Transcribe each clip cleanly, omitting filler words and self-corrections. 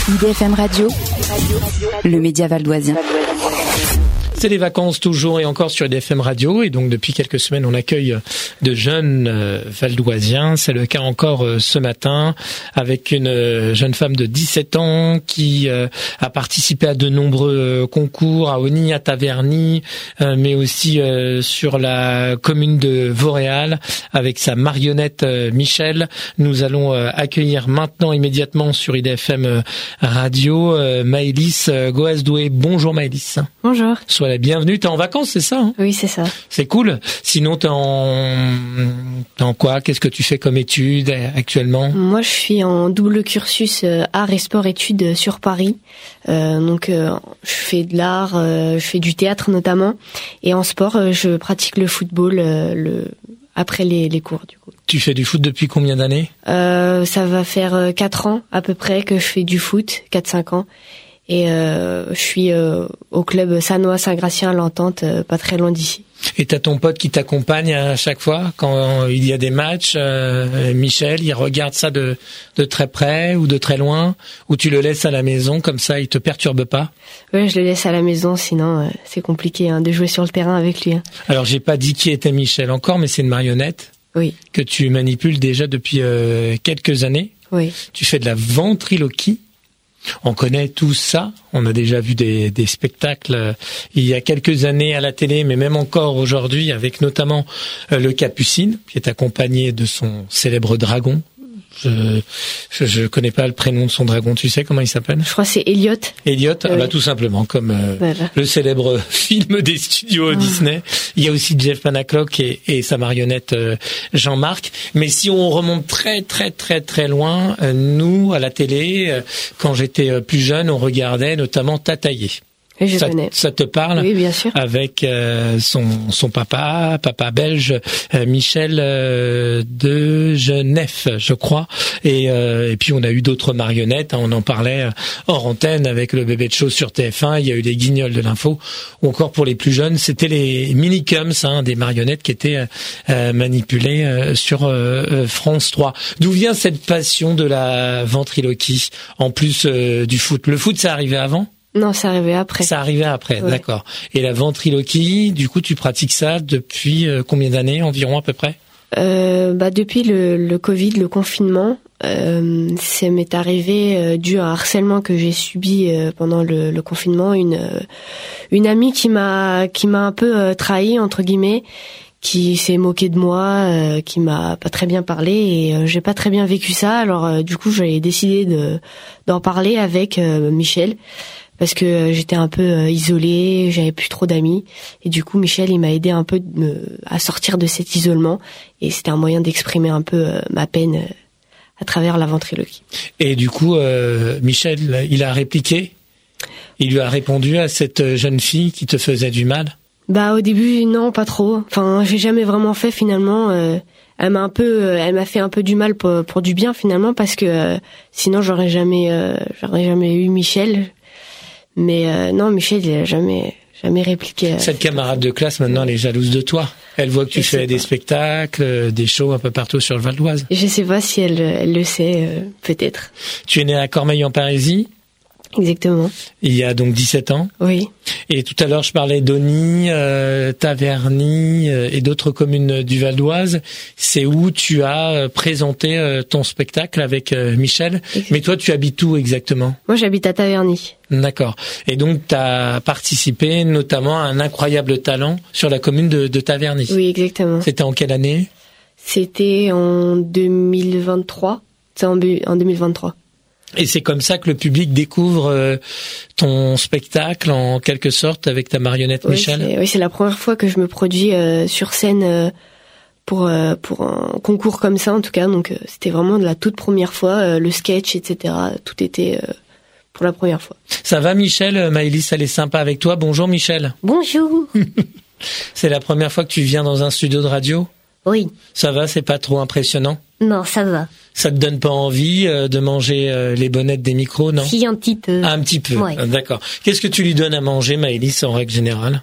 IDFM Radio, le média valdoisien. C'est les vacances toujours et encore sur IDFM Radio, et donc depuis quelques semaines on accueille de jeunes valdoisiens. C'est le cas encore ce matin avec une jeune femme de 17 ans qui a participé à de nombreux concours à Osny, à Taverny, mais aussi sur la commune de Vauréal avec sa marionnette Michel. Nous allons accueillir maintenant immédiatement sur IDFM Radio Maëlys Goasdoué. Bonjour Maëlys. Bonjour. Sois la bienvenue. T'es en vacances, c'est ça, hein? Oui, c'est ça. C'est cool. Sinon, t'es en quoi? Qu'est-ce que tu fais comme études actuellement? Moi, je suis en double cursus art et sport études sur Paris. Je fais de l'art, je fais du théâtre notamment, et en sport, je pratique le football après les cours du coup. Tu fais du foot depuis combien d'années? Ça va faire 4 ans à peu près que je fais du foot, 4-5 ans. Et je suis au club Sannois Saint-Gratien à l'Entente, pas très loin d'ici. Et t'as ton pote qui t'accompagne à chaque fois quand il y a des matchs, Michel, il regarde ça de très près ou de très loin, ou tu le laisses à la maison, comme ça il te perturbe pas? Oui, je le laisse à la maison, sinon c'est compliqué de jouer sur le terrain avec lui. Alors j'ai pas dit qui était Michel encore, mais c'est une marionnette. Oui. Que tu manipules déjà depuis quelques années. Oui. Tu fais de la ventriloquie. On connaît tout ça, on a déjà vu des spectacles il y a quelques années à la télé, mais même encore aujourd'hui, avec notamment le Capucine, qui est accompagné de son célèbre dragon. Je connais pas le prénom de son dragon, tu sais comment il s'appelle? Je crois que c'est Elliot. Elliot, tout simplement, comme voilà. Le célèbre film des studios Disney. Il y a aussi Jeff Panaclock et sa marionnette Jean-Marc. Mais si on remonte très très très très loin, nous, à la télé, quand j'étais plus jeune, on regardait notamment Tataillé. Ça te parle? Oui, bien sûr. Avec son papa belge, Michel de Genève, je crois. Et puis on a eu d'autres marionnettes. On en parlait hors antenne avec le bébé de show sur TF1. Il y a eu les Guignols de l'info. Ou encore pour les plus jeunes, c'était les Minicums, des marionnettes qui étaient manipulées sur France 3. D'où vient cette passion de la ventriloquie en plus du foot? Le foot, ça arrivait avant? Non, ça arrivait après. Ça arrivait après, ouais. D'accord. Et la ventriloquie, du coup, tu pratiques ça depuis combien d'années environ à peu près? Depuis le Covid, le confinement, ça m'est arrivé dû à un harcèlement que j'ai subi pendant le confinement. Une amie qui m'a un peu trahi entre guillemets, qui s'est moquée de moi, qui m'a pas très bien parlé, et j'ai pas très bien vécu ça. Alors du coup, j'ai décidé d'en parler avec Michel. Parce que j'étais un peu isolée, j'avais plus trop d'amis, et du coup Michel il m'a aidé un peu à sortir de cet isolement, et c'était un moyen d'exprimer un peu ma peine à travers la ventriloquie. Et du coup Michel il a répliqué, il lui a répondu à cette jeune fille qui te faisait du mal? Au début non, pas trop. Enfin j'ai jamais vraiment fait finalement. Elle m'a fait un peu du mal pour du bien finalement, parce que sinon j'aurais jamais eu Michel. Mais non, Michel, il a jamais répliqué. Cette camarade de classe, maintenant, elle est jalouse de toi. Elle voit que tu fais des spectacles, des shows un peu partout sur le Val d'Oise. Je sais pas si elle le sait, peut-être. Tu es né à Cormeilles-en-Parisis? Exactement. Il y a donc 17 ans. Oui. Et tout à l'heure, je parlais d'Osny, Taverny et d'autres communes du Val d'Oise. C'est où tu as présenté ton spectacle avec Michel. Exactement. Mais toi, tu habites où exactement? Moi, j'habite à Taverny. D'accord. Et donc, tu as participé notamment à un incroyable talent sur la commune de Taverny. Oui, exactement. C'était en quelle année? C'était en 2023. C'est en 2023. Et c'est comme ça que le public découvre ton spectacle, en quelque sorte, avec ta marionnette Michel? Oui, c'est la première fois que je me produis sur scène pour un concours comme ça, en tout cas. Donc, c'était vraiment de la toute première fois, le sketch, etc. Tout était pour la première fois. Ça va, Michel? Maëlys, elle est sympa avec toi. Bonjour, Michel. Bonjour. C'est la première fois que tu viens dans un studio de radio? Oui. Ça va, c'est pas trop impressionnant? Non, ça va. Ça te donne pas envie de manger les bonnettes des micros, non? Si, un petit peu. Ah, un petit peu, ouais. D'accord. Qu'est-ce que tu lui donnes à manger, Maëlys, en règle générale?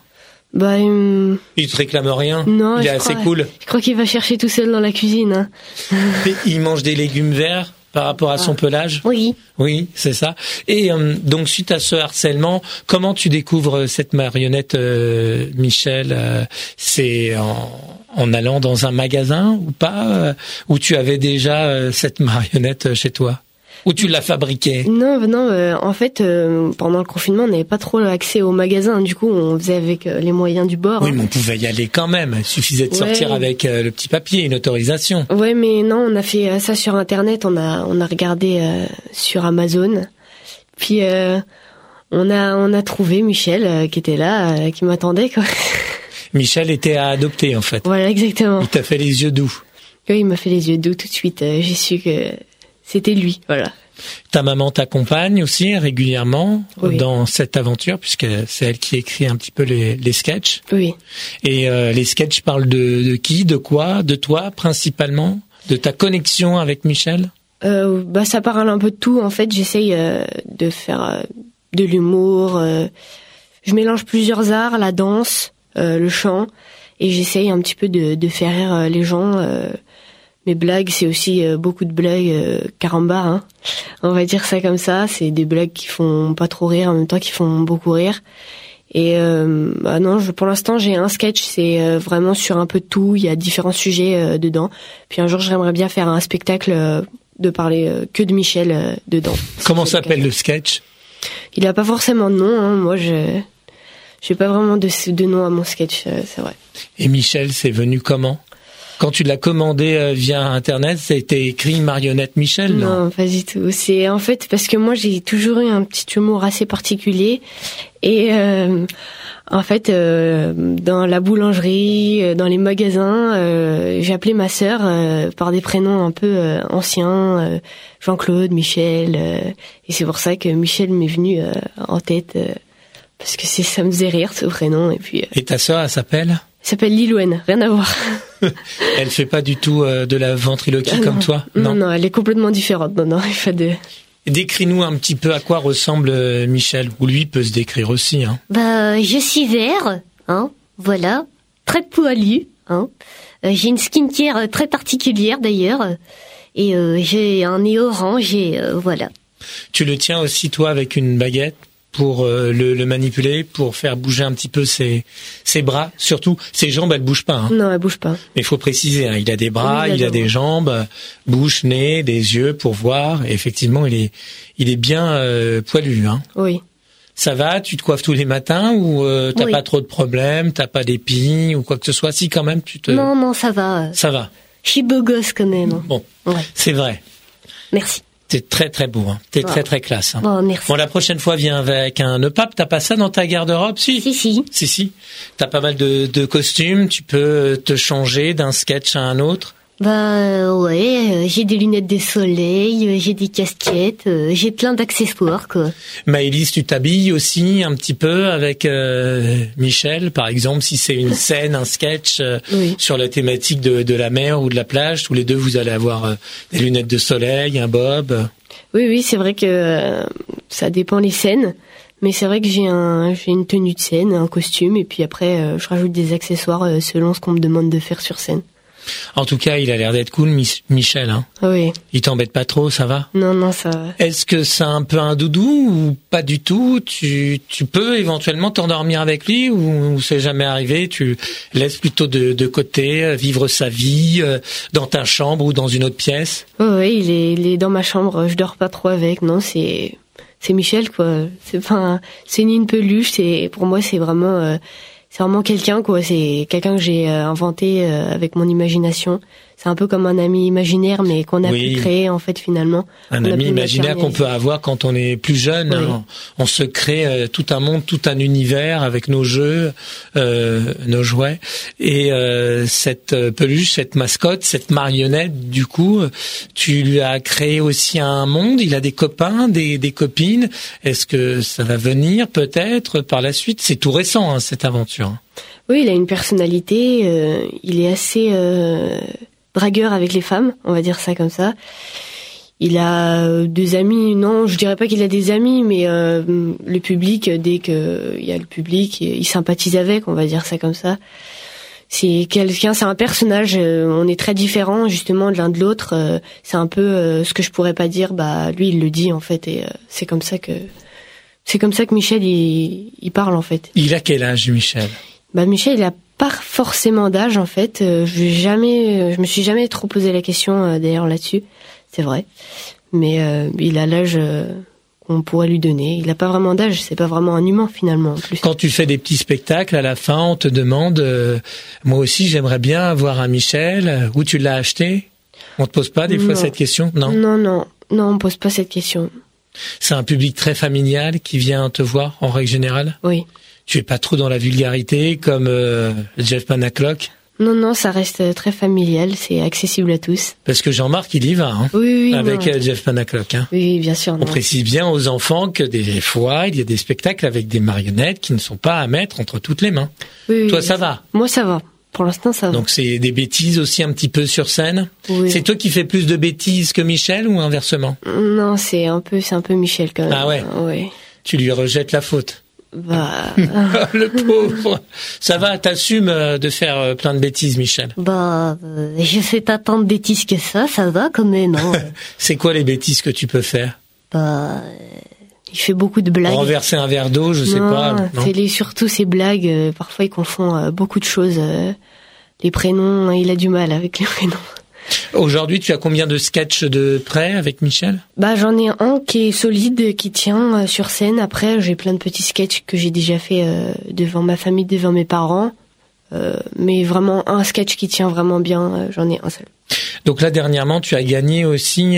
Il te réclame rien? Non, il est assez cool. Je crois qu'il va chercher tout seul dans la cuisine. Il mange des légumes verts, par rapport à son pelage? Oui. Oui, c'est ça. Et donc, suite à ce harcèlement, comment tu découvres cette marionnette, Michel? C'est en allant dans un magasin ou pas? Ou tu avais déjà cette marionnette chez toi? Ou tu l'as fabriquée? Non, en fait, pendant le confinement, on n'avait pas trop accès au magasin. Du coup, on faisait avec les moyens du bord. Oui, mais on pouvait y aller quand même. Il suffisait de sortir avec le petit papier, une autorisation. Ouais, mais non, on a fait ça sur Internet. On a regardé sur Amazon. Puis on a trouvé Michel qui était là, qui m'attendait, quoi. Michel était à adopter, en fait. Voilà, exactement. Il t'a fait les yeux doux. Oui, il m'a fait les yeux doux tout de suite. J'ai su que c'était lui, voilà. Ta maman t'accompagne aussi régulièrement dans cette aventure, puisque c'est elle qui écrit un petit peu les sketchs. Oui. Et les sketchs parlent de qui, de quoi, de toi principalement, de ta connexion avec Michel? Ça parle un peu de tout. En fait, j'essaye de faire de l'humour. Je mélange plusieurs arts, la danse, le chant, et j'essaye un petit peu de faire rire les gens. Mes blagues, c'est aussi beaucoup de blagues caramba, hein. On va dire ça comme ça. C'est des blagues qui font pas trop rire, en même temps qui font beaucoup rire. Et non, pour l'instant, j'ai un sketch, c'est vraiment sur un peu de tout. Il y a différents sujets dedans. Puis un jour, j'aimerais bien faire un spectacle de parler que de Michel dedans. Comment s'appelle le sketch? Il a pas forcément de nom, hein. Moi, j'ai pas vraiment de nom à mon sketch, c'est vrai. Et Michel, c'est venu comment? Quand tu l'as commandé via Internet, ça a été écrit Marionnette Michel, non? Non, pas du tout. C'est en fait parce que moi j'ai toujours eu un petit humour assez particulier et en fait dans la boulangerie, dans les magasins, j'appelais ma sœur par des prénoms un peu anciens, Jean-Claude, Michel, et c'est pour ça que Michel m'est venu en tête parce que ça me faisait rire ce prénom et puis. Et ta sœur, elle s'appelle? Elle s'appelle Lilouen, rien à voir. Elle fait pas du tout de la ventriloquie comme toi? Non, elle est complètement différente. Non, il fait de... Décris-nous un petit peu à quoi ressemble Michel, ou lui peut se décrire aussi, hein. Je suis vert, hein, voilà, très poilu, hein. J'ai une skincare très particulière d'ailleurs, et j'ai un nez orange et voilà. Tu le tiens aussi toi avec une baguette pour le manipuler, pour faire bouger un petit peu ses bras, surtout ses jambes, elles bougent pas, hein. Non, elles bougent pas. Mais il faut préciser, hein, il a des bras, il a des jambes, bouche, nez, des yeux pour voir. Et effectivement, il est bien poilu, hein. Oui. Ça va, tu te coiffes tous les matins ou t'as pas trop de problèmes, t'as pas d'épines ou quoi que ce soit? Si, quand même, Non, ça va. Ça va. Je suis beau gosse quand même. Bon, ouais. C'est vrai. Merci. T'es très très beau, hein. T'es très très classe, hein. Bon, merci. Bon, la prochaine fois, viens avec un nœud pape. T'as pas ça dans ta garde-robe? Si. T'as pas mal de costumes. Tu peux te changer d'un sketch à un autre. Ouais, j'ai des lunettes de soleil, j'ai des casquettes, j'ai plein d'accessoires, quoi. Maëlys, tu t'habilles aussi un petit peu avec Michel, par exemple, si c'est une scène, un sketch sur la thématique de la mer ou de la plage, tous les deux vous allez avoir des lunettes de soleil, un bob. Oui, c'est vrai que ça dépend les scènes, mais c'est vrai que j'ai une tenue de scène, un costume, et puis après je rajoute des accessoires selon ce qu'on me demande de faire sur scène. En tout cas, il a l'air d'être cool, Michel, hein. Oui. Il t'embête pas trop, ça va? Non, ça va. Est-ce que c'est un peu un doudou ou pas du tout? Tu peux éventuellement t'endormir avec lui ou c'est jamais arrivé? Tu laisses plutôt de côté, vivre sa vie dans ta chambre ou dans une autre pièce? Oui, il est dans ma chambre. Je dors pas trop avec. Non, c'est Michel, quoi. C'est ni une peluche. Pour moi, c'est vraiment quelqu'un, quoi. C'est quelqu'un que j'ai inventé avec mon imagination. C'est un peu comme un ami imaginaire, mais qu'on a pu créer, en fait, finalement. Un ami imaginaire qu'on peut avoir quand on est plus jeune. Oui. Hein. On se crée tout un monde, tout un univers avec nos jeux, nos jouets. Et cette peluche, cette mascotte, cette marionnette, du coup, tu lui as créé aussi un monde. Il a des copains, des copines. Est-ce que ça va venir peut-être par la suite? C'est tout récent, hein, cette aventure. Oui, il a une personnalité. Il est assez dragueur avec les femmes, on va dire ça comme ça. Il a des amis, non, je dirais pas qu'il a des amis, mais le public, dès qu'il y a le public, il sympathise avec, on va dire ça comme ça. c'est un personnage. On est très différents justement de l'un de l'autre. C'est un peu ce que je pourrais pas dire. Bah lui, il le dit en fait, et c'est comme ça que Michel il parle en fait. Il a quel âge, Michel? Bah Michel, il a pas forcément d'âge en fait. Je me suis jamais trop posé la question d'ailleurs là-dessus. C'est vrai, mais il a l'âge qu'on pourrait lui donner. Il n'a pas vraiment d'âge, c'est pas vraiment un humain finalement en plus. Quand tu fais des petits spectacles, à la fin, on te demande, moi aussi j'aimerais bien avoir un Michel, où tu l'as acheté? On te pose pas des fois cette question? Non, on me pose pas cette question. C'est un public très familial qui vient te voir en règle générale? Oui. Tu es pas trop dans la vulgarité comme Jeff Panaclock? Non, ça reste très familial, c'est accessible à tous. Parce que Jean-Marc, il y va, hein, oui, avec Jeff Panaclock. Hein. Oui, bien sûr. On précise bien aux enfants que des fois, il y a des spectacles avec des marionnettes qui ne sont pas à mettre entre toutes les mains. Oui, toi, ça va? Moi, ça va. Pour l'instant, ça va. Donc, c'est des bêtises aussi un petit peu sur scène? Oui. C'est toi qui fais plus de bêtises que Michel ou inversement? Non, c'est un peu Michel quand même. Ah ouais? Oui. Tu lui rejettes la faute? Bah... Le pauvre. Ça va, t'assumes de faire plein de bêtises, Michel? Bah, je fais pas tant de bêtises que ça va quand même. Hein. C'est quoi les bêtises que tu peux faire? Bah, il fait beaucoup de blagues. Renverser un verre d'eau, je sais pas. Non, c'est surtout ces blagues. Parfois, il confond beaucoup de choses. Les prénoms, il a du mal avec les prénoms. Aujourd'hui, tu as combien de sketchs de prêt avec Michel? Bah, j'en ai un qui est solide, qui tient sur scène. Après, j'ai plein de petits sketchs que j'ai déjà fait devant ma famille, devant mes parents. Mais vraiment, un sketch qui tient vraiment bien, j'en ai un seul. Donc là, dernièrement, tu as gagné aussi...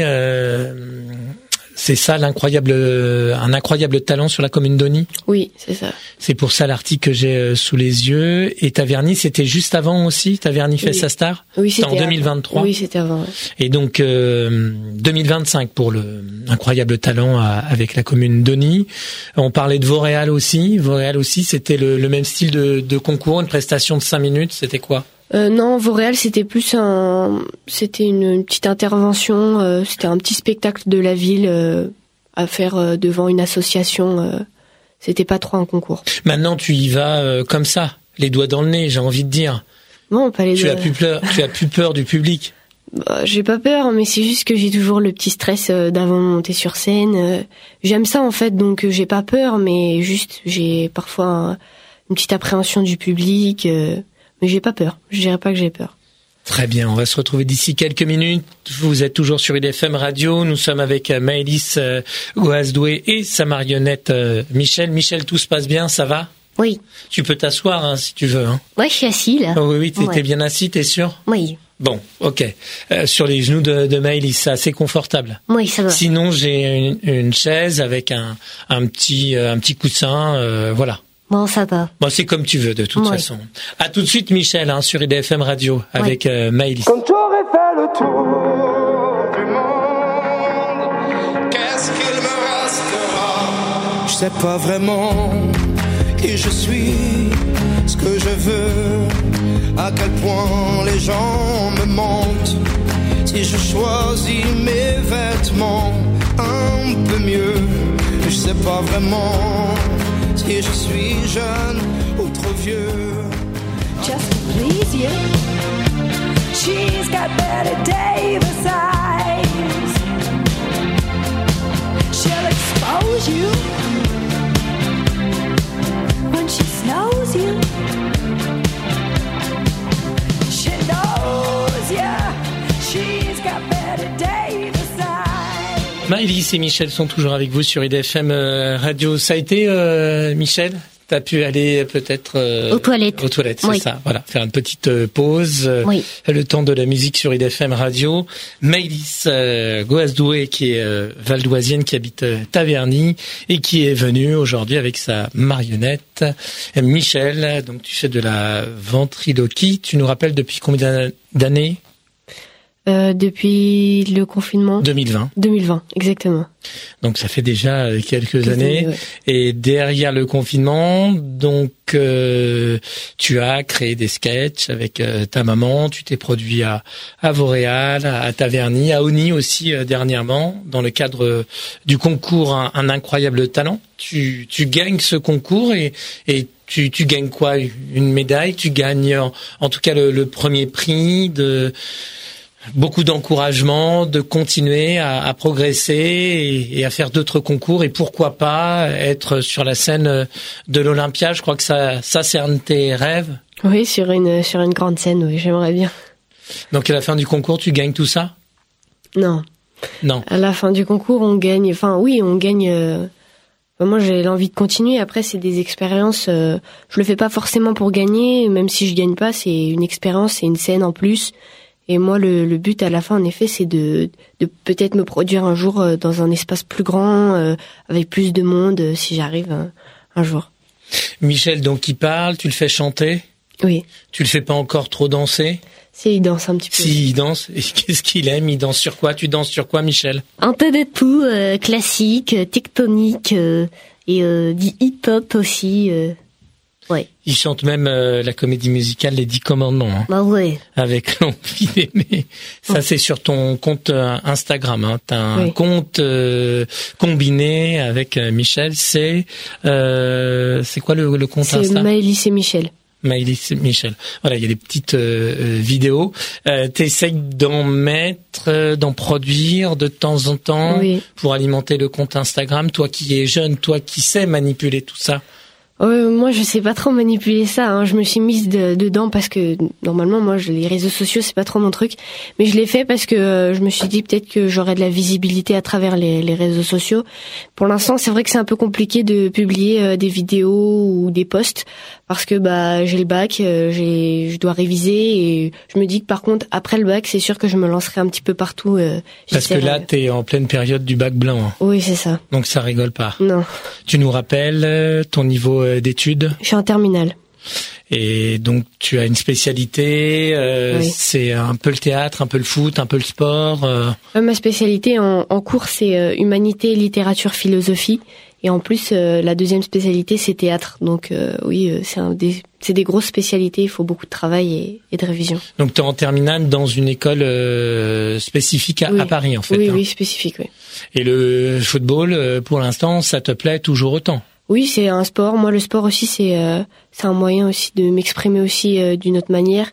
c'est ça, un incroyable talent sur la commune d'Osny? Oui, c'est ça. C'est pour ça l'article que j'ai sous les yeux. Et Taverny, c'était juste avant aussi? Taverny fait sa star? Oui, c'était en 2023. Oui, c'était avant. Ouais. Et donc 2025 pour le incroyable talent avec la commune d'Osny. On parlait de Vauréal aussi. Vauréal aussi, c'était le même style de concours, une prestation de 5 minutes. C'était quoi? Non, Vauréal, c'était plus c'était une petite intervention, c'était un petit spectacle de la ville à faire devant une association. C'était pas trop un concours. Maintenant, tu y vas comme ça, les doigts dans le nez, j'ai envie de dire. Non, pas les doigts. Tu as plus peur du public? Bah, j'ai pas peur, mais c'est juste que j'ai toujours le petit stress d'avant de monter sur scène. J'aime ça en fait, donc j'ai pas peur, mais juste j'ai parfois une petite appréhension du public. Mais j'ai pas peur. Je dirais pas que j'ai peur. Très bien. On va se retrouver d'ici quelques minutes. Vous êtes toujours sur IDFM Radio. Nous sommes avec Maëlys Goasdoué et sa marionnette Michel. Michel, tout se passe bien? Ça va? Oui. Tu peux t'asseoir hein, si tu veux. Hein. Ouais, je suis assis là. Oh, oui, t'es bien assis, t'es sûr? Oui. Bon, ok. Sur les genoux de Maëlys, c'est assez confortable. Oui, ça va. Sinon, j'ai une chaise avec un petit coussin. Voilà. Bon, ça va. Bon, c'est comme tu veux, de toute façon. À tout de suite, Michel, hein, sur IDFM Radio, avec Maëlys. Quand j'aurais fait le tour du monde, qu'est-ce qu'il me restera? Je sais pas vraiment qui je suis, ce que je veux, à quel point les gens me mentent. Si je choisis mes vêtements un peu mieux, je sais pas vraiment si je suis jeune ou trop vieux. Just to please you, she's got Betty Davis eyes. She'll expose you when she snows you. She knows ya, she's got Betty Davis eyes. Maëlys et Michel sont toujours avec vous sur IDFM Radio. Ça a été, Michel? T'as pu aller peut-être aux toilettes. Aux toilettes, c'est ça. Voilà, faire une petite pause. Oui. Le temps de la musique sur IDFM Radio. Maëlys Goasdoué, qui est valdoisienne, qui habite Taverny et qui est venue aujourd'hui avec sa marionnette. Michel, donc tu fais de la ventriloquie. Tu nous rappelles depuis combien d'années? Depuis le confinement. 2020. 2020, exactement. Donc ça fait déjà quelques années. Ouais. Et derrière le confinement, donc tu as créé des sketchs avec ta maman. Tu t'es produit à Vauréal, à Taverny, à Osny aussi dernièrement, dans le cadre du concours un incroyable talent. Tu gagnes ce concours et tu gagnes quoi? Une médaille? Tu gagnes en tout cas le premier prix, de beaucoup d'encouragement, de continuer à progresser et à faire d'autres concours, et pourquoi pas être sur la scène de l'Olympia. Je crois que ça c'est un de tes rêves. Oui, sur une grande scène, oui, j'aimerais bien. Donc à la fin du concours, tu gagnes tout ça? Non. À la fin du concours, on gagne. Enfin, oui, on gagne. Moi, j'ai l'envie de continuer. Après, c'est des expériences. Je le fais pas forcément pour gagner. Même si je gagne pas, c'est une expérience, c'est une scène en plus. Et moi, le but à la fin, en effet, c'est de peut-être me produire un jour dans un espace plus grand, avec plus de monde, si j'arrive un jour. Michel, donc, qui parle, tu le fais chanter? Oui. Tu le fais pas encore trop danser? Si, il danse un petit peu. Si, il danse. Et qu'est-ce qu'il aime? Il danse sur quoi? Tu danses sur quoi, Michel? Un peu de tout, classique, tectonique, et du hip-hop aussi. Ouais. Il chante même la comédie musicale Les 10 Commandements. Hein, bah ouais. avec l'envie d'aimer. Ça, c'est sur ton compte Instagram. Hein. T'as un compte combiné avec Michel. C'est quoi le compte Insta? C'est Maëlys et Michel. Maëlys et Michel. Voilà, il y a des petites vidéos. T'essayes d'en produire de temps en temps pour alimenter le compte Instagram. Toi qui es jeune, toi qui sais manipuler tout ça. Moi, je sais pas trop manipuler ça. Hein. Je me suis mise dedans parce que normalement, moi, les réseaux sociaux, c'est pas trop mon truc. Mais je l'ai fait parce que je me suis dit peut-être que j'aurais de la visibilité à travers les réseaux sociaux. Pour l'instant, c'est vrai que c'est un peu compliqué de publier des vidéos ou des posts parce que j'ai le bac, je dois réviser et je me dis que par contre, après le bac, c'est sûr que je me lancerai un petit peu partout. Parce que là, t'es en pleine période du bac blanc. Hein. Oui, c'est ça. Donc ça rigole pas. Non. Tu nous rappelles ton niveau d'études? Je suis en terminale. Et donc tu as une spécialité, c'est un peu le théâtre, un peu le foot, un peu le sport. Ma spécialité en cours, c'est humanité, littérature, philosophie. Et en plus, la deuxième spécialité, c'est théâtre. Donc c'est des grosses spécialités, il faut beaucoup de travail et de révision. Donc tu es en terminale dans une école spécifique à Paris, en fait. Oui, spécifique, oui. Et le football, pour l'instant, ça te plaît toujours autant? Oui, c'est un sport. Moi, le sport aussi, c'est un moyen aussi de m'exprimer aussi d'une autre manière.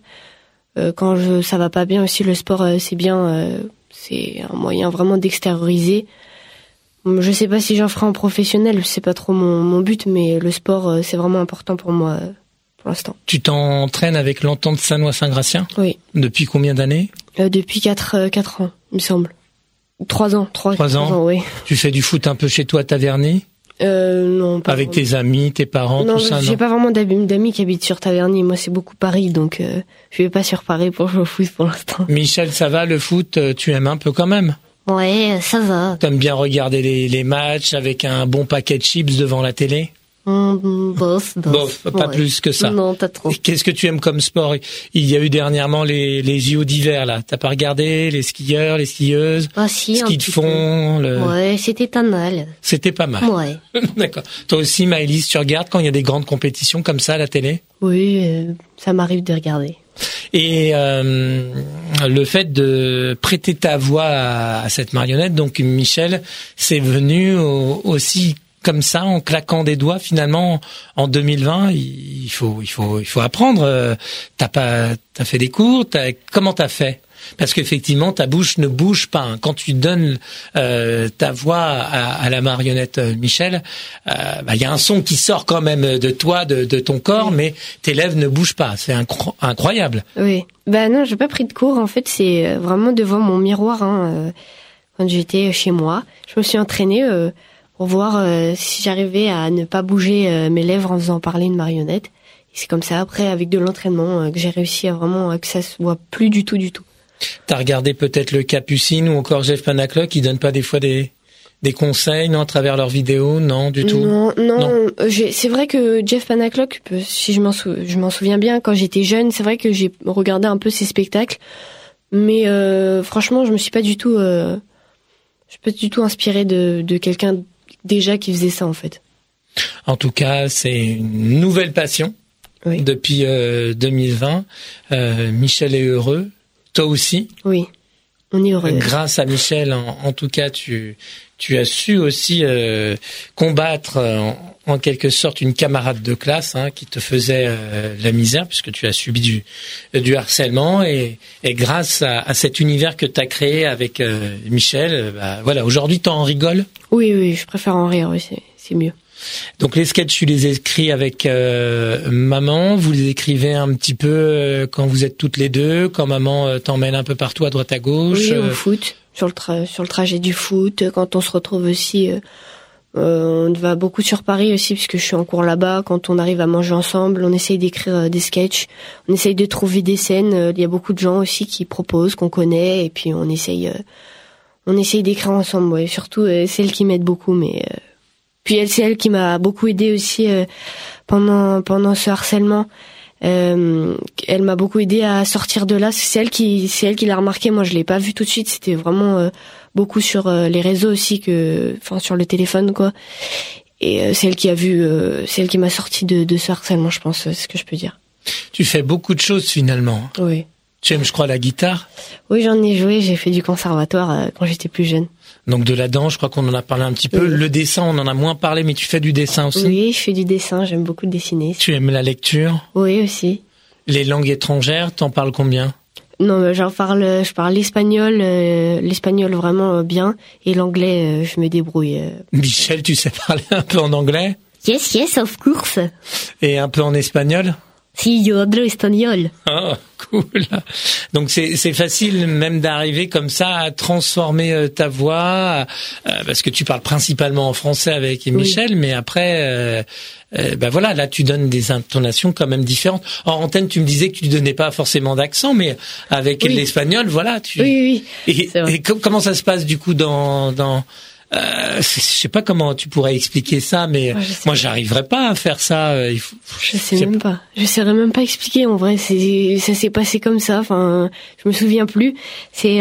Quand ça va pas bien aussi, le sport, c'est bien. C'est un moyen vraiment d'extérioriser. Je sais pas si j'en ferai en professionnel, c'est pas trop mon but, mais le sport, c'est vraiment important pour moi pour l'instant. Tu t'entraînes avec l'Entente Sannois-Saint-Gratien? Oui. Depuis combien d'années? Depuis 4 ans, il me semble. 3 ans. 3 ans, oui. Tu fais du foot un peu chez toi à Taverny? Non, pas avec vraiment. Tes amis, tes parents, tout ça, non? J'ai pas vraiment d'amis qui habitent sur Taverny. Moi, c'est beaucoup Paris, donc je vais pas sur Paris pour jouer au foot pour l'instant. Michel, ça va, le foot, tu aimes un peu quand même? Ouais, ça va. T'aimes bien regarder les matchs avec un bon paquet de chips devant la télé? Bof, pas plus que ça. Non, pas trop. Et qu'est-ce que tu aimes comme sport? Il y a eu dernièrement les JO d'hiver, là. T'as pas regardé les skieurs, les skieuses? Ah si, ski de fond, Ouais, c'était pas mal. C'était pas mal. Ouais. D'accord. Toi aussi, Maëlys, tu regardes quand il y a des grandes compétitions comme ça à la télé? Oui, ça m'arrive de regarder. Et le fait de prêter ta voix à cette marionnette, donc Michel, c'est venu aussi comme ça, en claquant des doigts. Finalement, en 2020, il faut apprendre. T'as fait des cours. Comment t'as fait? Parce qu'effectivement, ta bouche ne bouge pas. Hein. Quand tu donnes ta voix à la marionnette Michel, il y a un son qui sort quand même de toi, de ton corps, mais tes lèvres ne bougent pas. C'est incroyable. Oui. Non, j'ai pas pris de cours. En fait, c'est vraiment devant mon miroir. Hein, quand j'étais chez moi, je me suis entraînée pour voir si j'arrivais à ne pas bouger mes lèvres en faisant parler une marionnette. Et c'est comme ça, après, avec de l'entraînement, que j'ai réussi à vraiment que ça se voit plus du tout. T'as regardé peut-être le Capucine ou encore Jeff Panaclock, qui donnent pas des fois des conseils, non, à travers leurs vidéos, non, du tout? Non. C'est vrai que Jeff Panaclock, si je m'en souviens bien, quand j'étais jeune, c'est vrai que j'ai regardé un peu ses spectacles, Mais franchement, je me suis pas du tout inspirée de quelqu'un déjà qui faisait ça en fait. En tout cas, c'est une nouvelle passion depuis 2020. Michel est heureux, toi aussi. Oui, on est heureux. Grâce à Michel, en tout cas, tu as su aussi combattre en quelque sorte une camarade de classe qui te faisait la misère puisque tu as subi du harcèlement et grâce à cet univers que tu as créé avec Michel, voilà, aujourd'hui tu en rigoles. Oui, je préfère en rire, oui, c'est mieux. Donc les sketchs, tu les écris avec maman, vous les écrivez un petit peu quand vous êtes toutes les deux, quand maman t'emmène un peu partout à droite à gauche. Oui, au foot, sur le trajet du foot, quand on se retrouve aussi, on va beaucoup sur Paris aussi puisque je suis en cours là-bas. Quand on arrive à manger ensemble, on essaye d'écrire des sketchs, on essaye de trouver des scènes. Il y a beaucoup de gens aussi qui proposent, qu'on connaît, et puis on essaye d'écrire ensemble. Ouais. Surtout c'est elle qui m'aide beaucoup, mais puis c'est elle qui m'a beaucoup aidée aussi pendant ce harcèlement. Elle m'a beaucoup aidée à sortir de là. C'est elle qui l'a remarqué. Moi, je l'ai pas vu tout de suite. C'était vraiment beaucoup sur les réseaux aussi sur le téléphone quoi. Et c'est elle qui m'a sorti de ce harcèlement, je pense, c'est ce que je peux dire. Tu fais beaucoup de choses finalement. Oui. Tu aimes, je crois, la guitare? Oui, j'en ai joué. J'ai fait du conservatoire quand j'étais plus jeune. Donc de la danse, je crois qu'on en a parlé un petit peu. Oui. Le dessin, on en a moins parlé, mais tu fais du dessin aussi? Oui, je fais du dessin. J'aime beaucoup dessiner. Tu aimes la lecture? Oui, aussi. Les langues étrangères, t'en parles combien? Non, je parle l'espagnol vraiment bien, et l'anglais, je me débrouille. Michel, tu sais parler un peu en anglais? Yes, of course. Et un peu en espagnol? Si, yo hablo espagnol. Oh, cool. Donc c'est facile même d'arriver comme ça à transformer ta voix, parce que tu parles principalement en français avec Michel, oui. Mais après, voilà, là tu donnes des intonations quand même différentes. En antenne, tu me disais que tu ne donnais pas forcément d'accent, mais avec l'espagnol, voilà. Oui. Et comment ça se passe du coup dans je sais pas comment tu pourrais expliquer ça, mais moi j'arriverais pas à faire ça. Je saurais même pas expliquer. En vrai, ça s'est passé comme ça. Enfin, je me souviens plus. C'est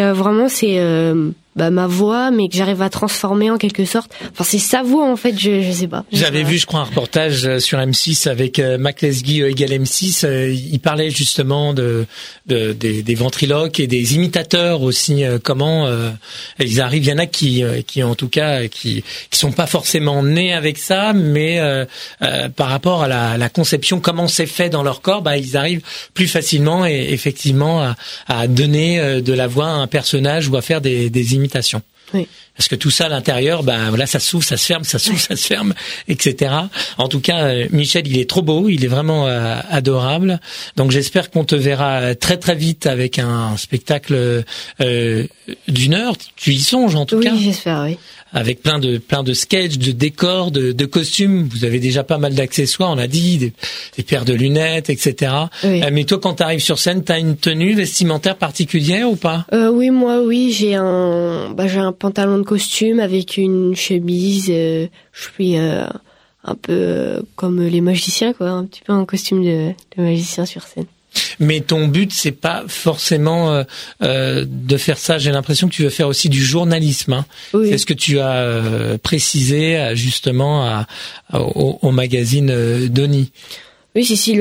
ma voix, mais que j'arrive à transformer en quelque sorte. Enfin, c'est sa voix en fait. Je sais pas. J'avais vu, je crois, un reportage sur M6 avec Mac Lesguy égal M6. Il parlait justement des ventriloques et des imitateurs aussi. Comment ils arrivent. Il y en a qui en tout cas qui sont pas forcément nés avec ça, mais par rapport à la conception, comment c'est fait dans leur corps, ils arrivent plus facilement et effectivement à donner de la voix à un personnage ou à faire des imitations. Oui. Parce que tout ça à l'intérieur, voilà, ça s'ouvre, ça se ferme, ça s'ouvre, ça se ferme, etc. En tout cas, Michel, il est trop beau, il est vraiment adorable. Donc j'espère qu'on te verra très très vite avec un spectacle d'une heure. Tu y songes en tout cas. Oui, j'espère, oui. Avec plein de sketchs, de décors, de costumes. Vous avez déjà pas mal d'accessoires, on l'a dit, des paires de lunettes, etc. Oui. Mais toi, quand tu arrives sur scène, t'as une tenue vestimentaire particulière ou pas? Oui, j'ai un pantalon de costume avec une chemise. Je suis un peu comme les magiciens, quoi, un petit peu en costume de magicien sur scène. Mais ton but, c'est pas forcément de faire ça. J'ai l'impression que tu veux faire aussi du journalisme. Hein. Oui. C'est ce que tu as précisé justement au magazine Denis. Oui, si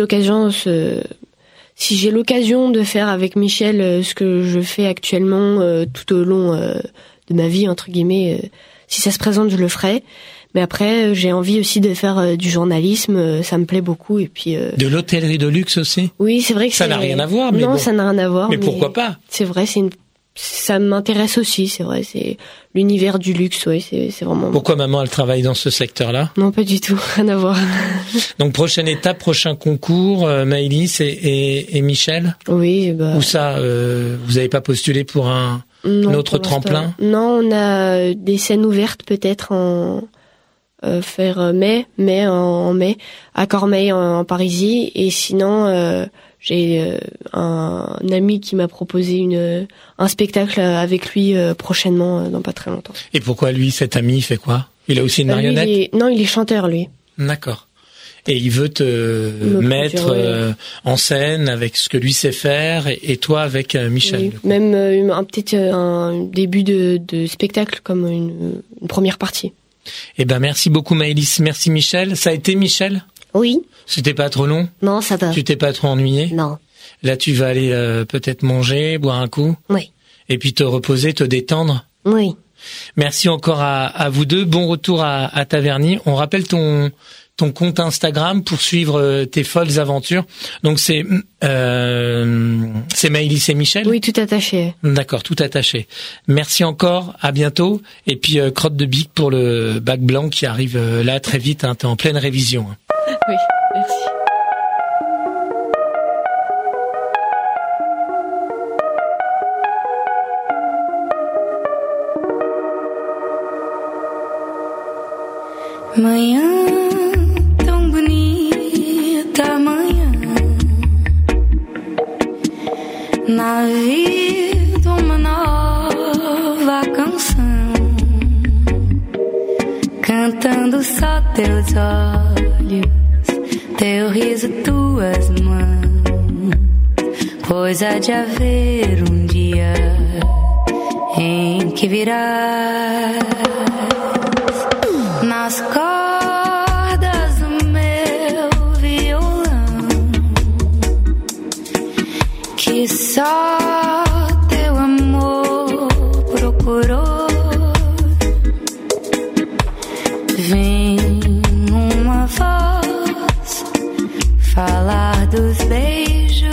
j'ai l'occasion de faire avec Michel ce que je fais actuellement tout au long de ma vie entre guillemets, si ça se présente, je le ferai. Mais après, j'ai envie aussi de faire du journalisme, ça me plaît beaucoup. Et puis de l'hôtellerie de luxe aussi. Oui, c'est vrai que ça n'a rien à voir. Mais non, bon. Ça n'a rien à voir. Mais pourquoi pas? C'est vrai, ça m'intéresse aussi. C'est vrai, c'est l'univers du luxe. Oui, c'est vraiment. Pourquoi maman elle travaille dans ce secteur-là? Non, pas du tout, rien à voir. Donc prochaine étape, prochain concours, Maëlys et Michel. Oui, Où ça, vous avez pas postulé pour un autre tremplin? Non, on a des scènes ouvertes peut-être faire en mai, à Cormeilles en Parisie, et sinon j'ai un ami qui m'a proposé un spectacle avec lui prochainement, dans pas très longtemps. Et pourquoi lui, cet ami, il fait quoi? Il a aussi une marionnette? Non, il est chanteur lui. D'accord. Et il veut te mettre produire, en scène avec ce que lui sait faire et toi avec Michel. Oui. Même peut-être un début de spectacle comme une première partie. Eh ben merci beaucoup Maëlys, merci Michel. Ça a été Michel ? Oui. C'était pas trop long ? Non, ça va. Tu t'es pas trop ennuyé ? Non. Là tu vas aller peut-être manger, boire un coup ? Oui. Et puis te reposer, te détendre ? Oui. Merci encore à vous deux. Bon retour à Taverny. On rappelle ton compte Instagram pour suivre tes folles aventures. Donc c'est Maëlys et Michel ? Oui, tout attaché. D'accord, tout attaché. Merci encore, à bientôt. Et puis crotte de bique pour le bac blanc qui arrive là très vite. T'es en pleine révision. Oui, merci. Manhã tão bonita, manhã na vida uma nova canção, cantando só teus olhos, teu riso, tuas mãos, pois há de haver um dia em que virás nas cordas do meu violão, que só teu amor procurou. Vem uma voz falar dos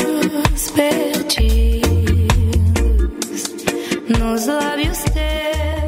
beijos perdidos nos lábios teus.